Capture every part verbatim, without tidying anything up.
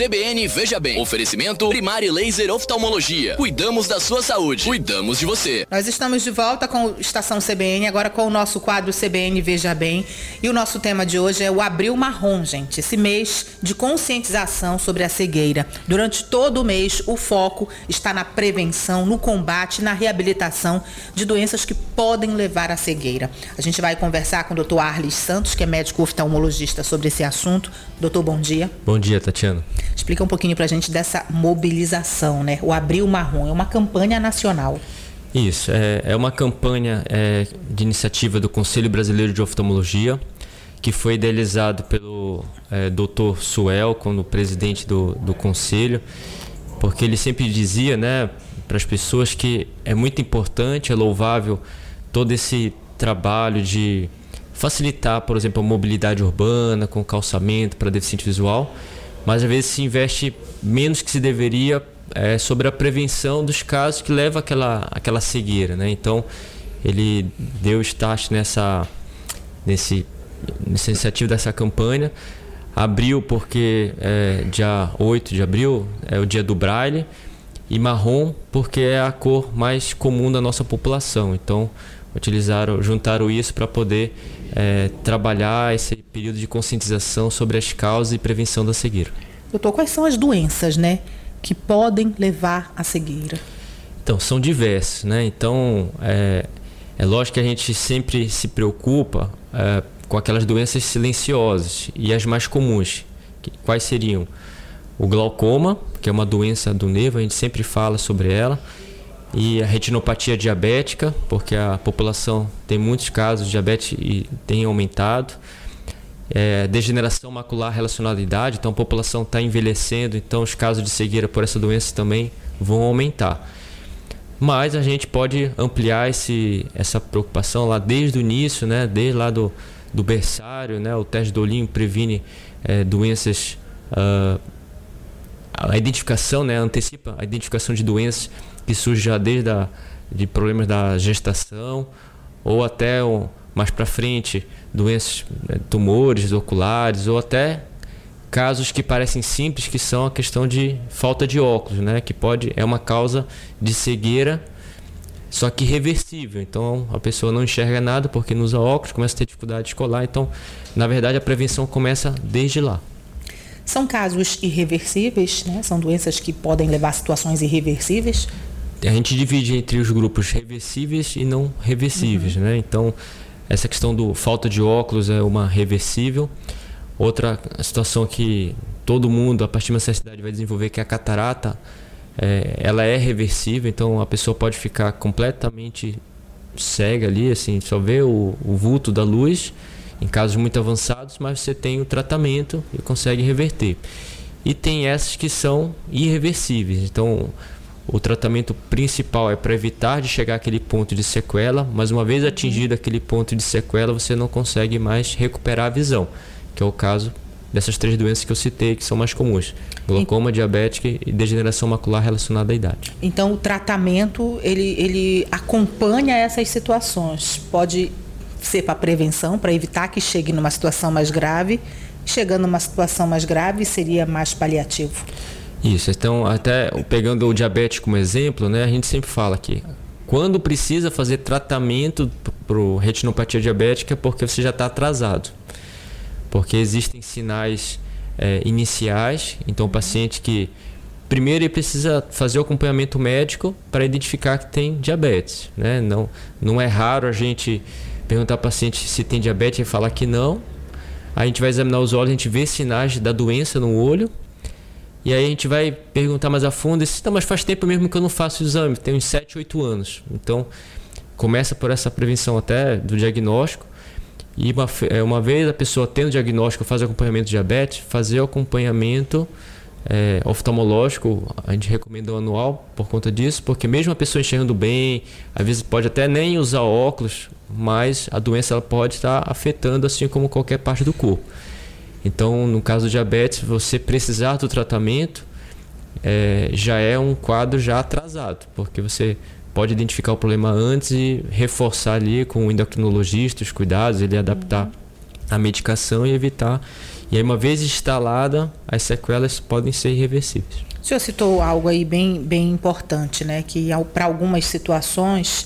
C B N Veja Bem. Oferecimento Primari Laser Oftalmologia. Cuidamos da sua saúde. Cuidamos de você. Nós estamos de volta com a Estação C B N, agora com o nosso quadro C B N Veja Bem. E o nosso tema de hoje é o Abril Marrom, gente. Esse mês de conscientização sobre a cegueira. Durante todo o mês, o foco está na prevenção, no combate, na reabilitação de doenças que podem levar à cegueira. A gente vai conversar com o doutor Arlis Santos, que é médico oftalmologista, sobre esse assunto. Doutor, bom dia. Bom dia, Tatiana. Explica um pouquinho pra gente dessa mobilização, né? O Abril Marrom é uma campanha nacional. Isso, é, é uma campanha é, de iniciativa do Conselho Brasileiro de Oftalmologia, que foi idealizado pelo é, doutor Suel, como presidente do, do Conselho, porque ele sempre dizia, né, para as pessoas que é muito importante, é louvável todo esse trabalho de facilitar, por exemplo, a mobilidade urbana com calçamento para deficiente visual, mas às vezes se investe menos que se deveria é, sobre a prevenção dos casos que levam àquela, àquela cegueira, né? Então, ele deu start nessa, nesse, nessa iniciativa dessa campanha. Abril porque é, dia oito de abril é o dia do Braille, e marrom porque é a cor mais comum da nossa população. Então, utilizaram, juntaram isso para poder é, trabalhar esse período de conscientização sobre as causas e prevenção da cegueira. Doutor, quais são as doenças, né, que podem levar à cegueira? Então, são diversas, né? Então, é, é lógico que a gente sempre se preocupa é, com aquelas doenças silenciosas e as mais comuns. Que, quais seriam? O glaucoma, que é uma doença do nervo, a gente sempre fala sobre ela. E a retinopatia diabética, porque a população tem muitos casos de diabetes e tem aumentado. É, degeneração macular relacionada à idade, então a população está envelhecendo, então os casos de cegueira por essa doença também vão aumentar. Mas a gente pode ampliar esse, essa preocupação lá desde o início, né, desde lá do, do berçário, né, o teste do olhinho previne é, doenças, uh, a identificação, né, antecipa a identificação de doenças que surge já desde a, de problemas da gestação ou até um, mais para frente doenças, tumores oculares ou até casos que parecem simples, que são a questão de falta de óculos, né, que pode é uma causa de cegueira, só que reversível. Então a pessoa não enxerga nada porque não usa óculos, começa a ter dificuldade escolar. Então, na verdade, a prevenção começa desde lá. São casos irreversíveis, né? São doenças que podem levar a situações irreversíveis? A gente divide entre os grupos reversíveis e não reversíveis, uhum. né? Então, essa questão do falta de óculos é uma reversível. Outra situação que todo mundo, a partir de uma certa idade, vai desenvolver, que é a catarata, é, ela é reversível, então a pessoa pode ficar completamente cega ali, assim, só vê o, o vulto da luz, em casos muito avançados, mas você tem o tratamento e consegue reverter. E tem essas que são irreversíveis, então o tratamento principal é para evitar de chegar àquele ponto de sequela, mas uma vez atingido aquele ponto de sequela, você não consegue mais recuperar a visão, que é o caso dessas três doenças que eu citei, que são mais comuns: glaucoma, diabética e degeneração macular relacionada à idade. Então o tratamento, ele, ele acompanha essas situações, pode ser para prevenção, para evitar que chegue numa situação mais grave. Chegando numa situação mais grave, seria mais paliativo. Isso, então até pegando o diabetes como exemplo, né, a gente sempre fala que quando precisa fazer tratamento para retinopatia diabética, porque você já está atrasado. Porque existem sinais é, iniciais, então o paciente que primeiro ele precisa fazer o acompanhamento médico para identificar que tem diabetes, né? Não, não é raro a gente perguntar ao paciente se tem diabetes e falar que não. Aí a gente vai examinar os olhos, a gente vê sinais da doença no olho. E aí a gente vai perguntar mais a fundo, e, mas faz tempo mesmo que eu não faço o exame, tem uns sete, oito anos. Então, começa por essa prevenção até do diagnóstico. E uma, uma vez a pessoa tendo o diagnóstico, faz o acompanhamento de diabetes, fazer o acompanhamento é, oftalmológico, a gente recomenda o anual por conta disso, porque mesmo a pessoa enxergando bem, às vezes pode até nem usar óculos, mas a doença ela pode estar afetando assim como qualquer parte do corpo. Então, no caso do diabetes, você precisar do tratamento é, já é um quadro já atrasado, porque você pode identificar o problema antes e reforçar ali com o endocrinologista os cuidados, ele adaptar uhum. a medicação e evitar E aí, uma vez instalada, as sequelas podem ser irreversíveis. O senhor citou algo aí bem, bem importante, né? Que para algumas situações,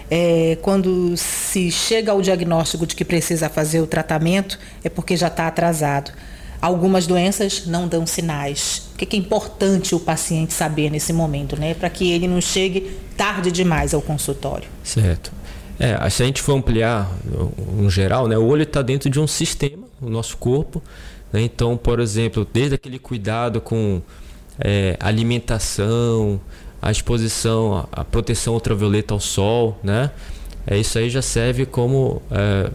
é, quando se chega ao diagnóstico de que precisa fazer o tratamento, é porque já está atrasado. Algumas doenças não dão sinais. O que é importante o paciente saber nesse momento, né? Para que ele não chegue tarde demais ao consultório. Certo. É, se a gente for ampliar no geral, né, o olho está dentro de um sistema, o nosso corpo, né? Então, por exemplo, desde aquele cuidado com é, alimentação, a exposição, a, a proteção ultravioleta ao sol, né? É, isso aí já serve como é,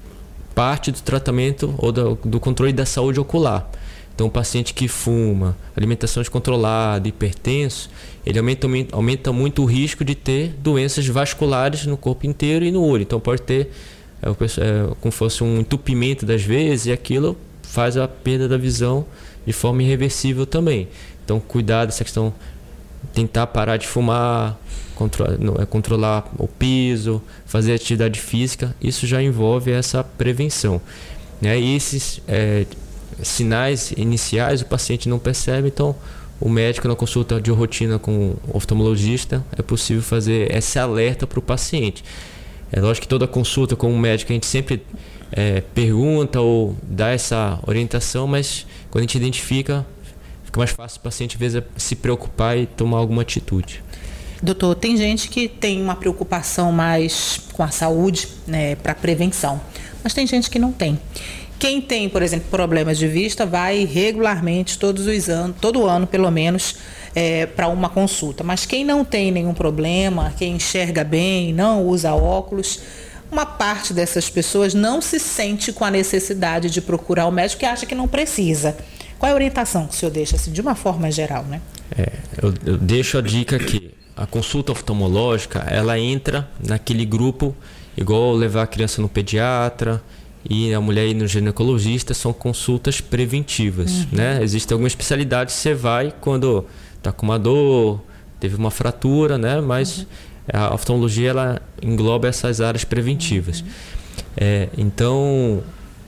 parte do tratamento ou do, do controle da saúde ocular. Então, o paciente que fuma, alimentação descontrolada, hipertenso, ele aumenta, aumenta muito o risco de ter doenças vasculares no corpo inteiro e no olho. Então, pode ter é, é, como fosse um entupimento das veias, e aquilo faz a perda da visão de forma irreversível também. Então, cuidar dessa questão, tentar parar de fumar, controlar, controlar o peso, fazer atividade física, isso já envolve essa prevenção. Né? E esses é, sinais iniciais o paciente não percebe, então o médico, na consulta de rotina com o oftalmologista, é possível fazer esse alerta para o paciente. É lógico que toda consulta com o médico a gente sempre é, pergunta ou dá essa orientação, mas quando a gente identifica, fica mais fácil o paciente, às vezes, se preocupar e tomar alguma atitude. Doutor, tem gente que tem uma preocupação mais com a saúde, né, para prevenção, mas tem gente que não tem. Quem tem, por exemplo, problemas de vista, vai regularmente, todos os anos, todo ano pelo menos, é, para uma consulta. Mas quem não tem nenhum problema, quem enxerga bem, não usa óculos, uma parte dessas pessoas não se sente com a necessidade de procurar o médico e acha que não precisa. Qual é a orientação que o senhor deixa, assim, de uma forma geral, né? É, eu, eu deixo a dica que a consulta oftalmológica, ela entra naquele grupo, igual levar a criança no pediatra e a mulher ir no ginecologista, são consultas preventivas, uhum. né? Existem algumas especialidades que você vai quando está com uma dor, teve uma fratura, né? Mas uhum. a oftalmologia, ela engloba essas áreas preventivas. Uhum. É, então,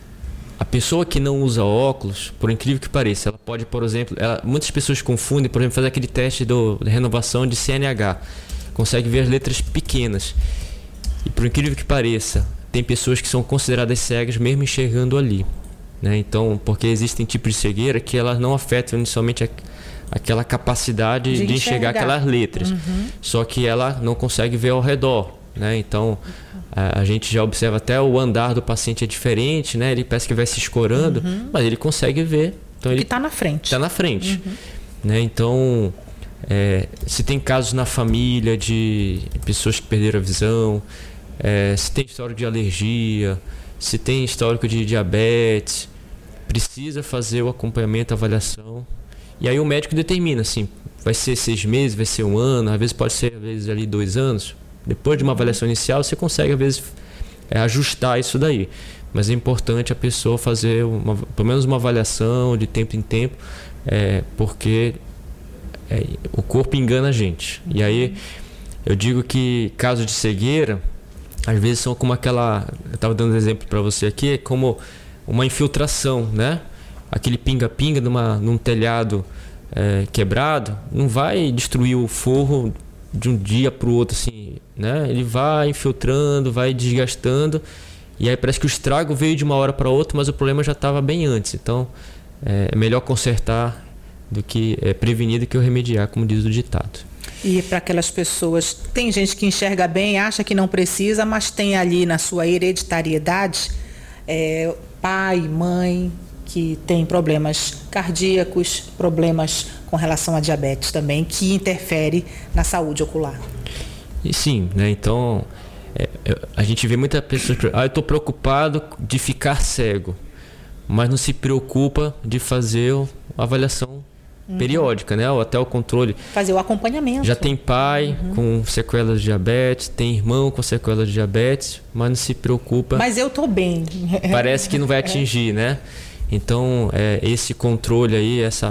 a pessoa que não usa óculos, por incrível que pareça, ela pode, por exemplo, ela, muitas pessoas confundem, por exemplo, fazer aquele teste do, de renovação de C N H, consegue ver as letras pequenas. E por incrível que pareça, tem pessoas que são consideradas cegas mesmo enxergando ali, né? Então, porque existem tipos de cegueira que elas não afetam inicialmente a, aquela capacidade de, de enxergar. enxergar aquelas letras, uhum. só que ela não consegue ver ao redor, né? Então, a, a gente já observa até o andar do paciente é diferente, né? Ele parece que vai se escorando, uhum. mas ele consegue ver. Então, ele está na frente. Está na frente, uhum. né? Então, é, se tem casos na família de pessoas que perderam a visão, É, se tem histórico de alergia, se tem histórico de diabetes, precisa fazer o acompanhamento, a avaliação. E aí o médico determina, assim, vai ser seis meses, vai ser um ano, às vezes pode ser às vezes ali dois anos. Depois de uma avaliação inicial, você consegue às vezes é, ajustar isso daí. Mas é importante a pessoa fazer uma, pelo menos uma avaliação de tempo em tempo, é, porque é, o corpo engana a gente. E aí eu digo que caso de cegueira, às vezes são como aquela, eu estava dando um exemplo para você aqui, como uma infiltração, né? Aquele pinga-pinga numa, num telhado é, quebrado, não vai destruir o forro de um dia para o outro, assim, né? Ele vai infiltrando, vai desgastando, e aí parece que o estrago veio de uma hora para outra, mas o problema já estava bem antes. Então, é melhor consertar do que é, prevenir do que o remediar, como diz o ditado. E para aquelas pessoas, tem gente que enxerga bem, acha que não precisa, mas tem ali na sua hereditariedade é, pai, mãe que tem problemas cardíacos, problemas com relação a diabetes também, que interfere na saúde ocular. E sim, né? Então é, a gente vê muitas pessoas, ah, eu estou preocupado de ficar cego, mas não se preocupa de fazer a avaliação Uhum. periódica, né? Ou até o controle. Fazer o acompanhamento. Já tem pai uhum. com sequelas de diabetes, tem irmão com sequelas de diabetes, mas não se preocupa. Mas eu tô bem. Parece que não vai atingir, é. né? Então, é, esse controle aí, essa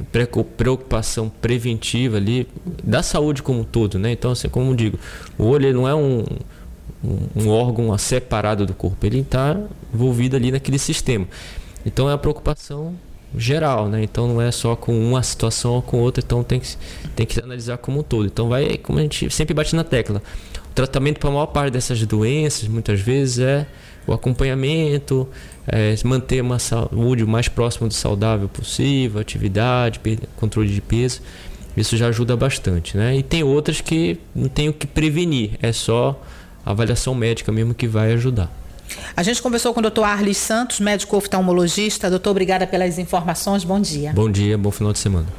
preocupação preventiva ali, da saúde como um todo, né? Então, assim, como eu digo, o olho ele não é um, um, um órgão separado do corpo, ele está envolvido ali naquele sistema. Então é uma preocupação geral, né? Então não é só com uma situação ou com outra, então tem que, tem que analisar como um todo. Então vai, como a gente sempre bate na tecla, o tratamento para a maior parte dessas doenças, muitas vezes, é o acompanhamento, é manter uma saúde o mais próximo do saudável possível, atividade, controle de peso. Isso já ajuda bastante, né? E tem outras que não tem o que prevenir, é só a avaliação médica mesmo que vai ajudar. A gente conversou com o doutor Arlis Santos, médico oftalmologista. Doutor, obrigada pelas informações. Bom dia. Bom dia, bom final de semana.